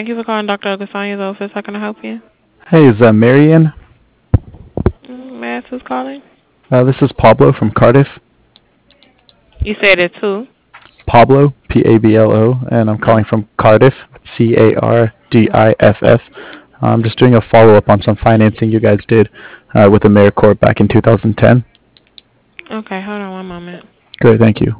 Thank you for calling Dr. Ogasanya's office. How can I help you? Hey, is that Marion? May I ask who's calling? This is Pablo from Cardiff. You said it's who? Pablo, Pablo, and I'm calling from Cardiff, Cardiff. I'm just doing a follow-up on some financing you guys did with AmeriCorps back in 2010. Okay, hold on one moment. Great, thank you.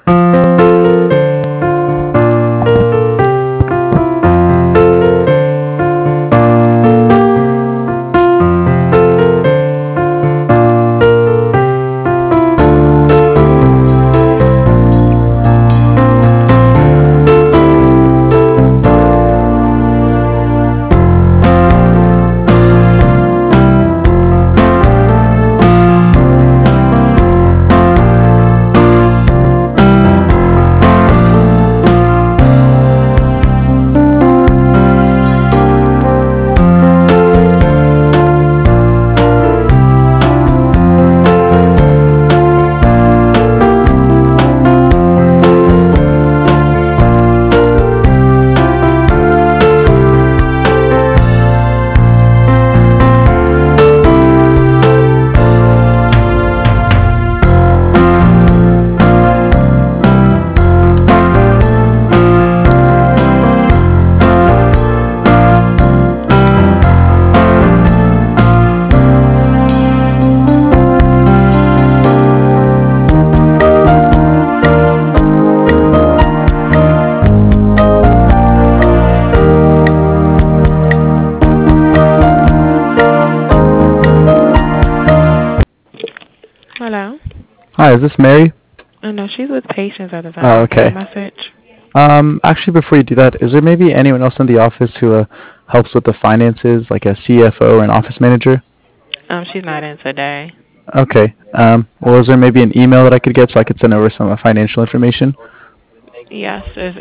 Hello? Hi, is this Mary? Oh, no, she's with patients at the time. Oh, okay. Message. Actually, before you do that, is there maybe anyone else in the office who helps with the finances, like a CFO or an office manager? She's not in today. Okay. Well, is there maybe an email that I could get so I could send over some financial information? Yes, it's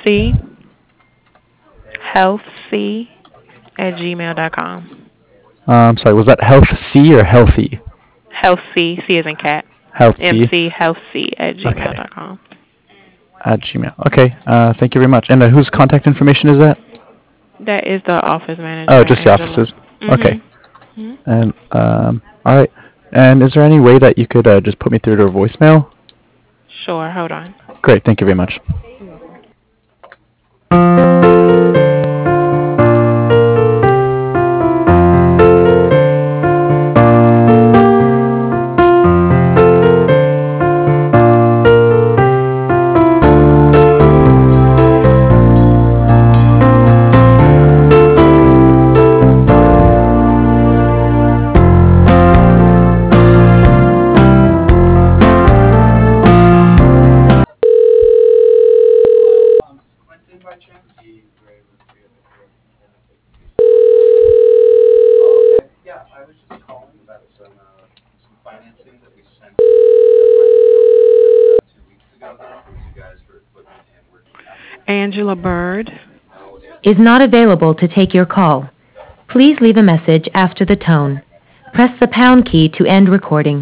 mchealthc@gmail.com. Sorry, was that health C or healthy? Healthc, C as in cat. Healthy. mchealthc@gmail.com. Okay. At Gmail. Okay. Thank you very much. And whose contact information is that? That is the office manager. Oh, just the Angela. offices. Mm-hmm. Okay. Mm-hmm. And all right. And is there any way that you could just put me through to a voicemail? Sure. Hold on. Great. Thank you very much. You're welcome. Angela Bird is not available to take your call. Please leave a message after the tone. Press the pound key to end recording.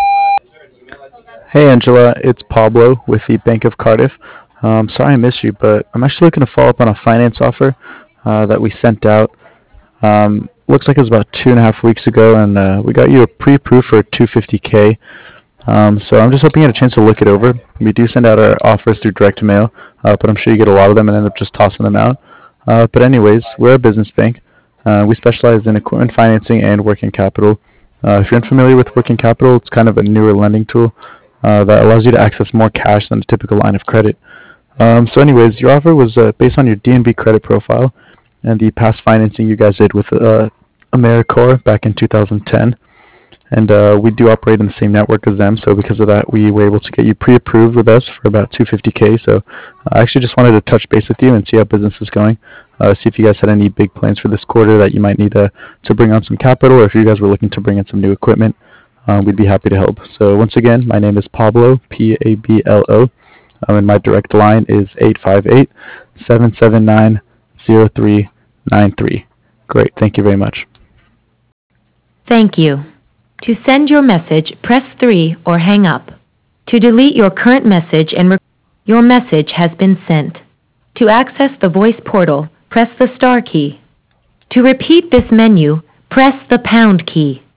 Hey, Angela. It's Pablo with the Bank of Cardiff. Sorry I missed you, but I'm actually looking to follow up on a finance offer that we sent out. Looks like it was about 2.5 weeks ago, and we got you a pre-approved for $250K. So I'm just hoping you had a chance to look it over. We do send out our offers through direct mail, but I'm sure you get a lot of them and end up just tossing them out. But anyways, we're a business bank. We specialize in equipment financing and working capital. If you're unfamiliar with working capital, it's kind of a newer lending tool that allows you to access more cash than a typical line of credit. So anyways, your offer was based on your DNB credit profile and the past financing you guys did with AmeriCorps back in 2010. And we do operate in the same network as them, so because of that, we were able to get you pre-approved with us for about $250K. So I actually just wanted to touch base with you and see how business is going. See if you guys had any big plans for this quarter that you might need to bring on some capital, or if you guys were looking to bring in some new equipment, we'd be happy to help. So once again, my name is Pablo, Pablo, and my direct line is 858-779-0393. Great, thank you very much. Thank you. To send your message, press 3 or hang up. To delete your current message your message has been sent. To access the voice portal, press the star key. To repeat this menu, press the pound key.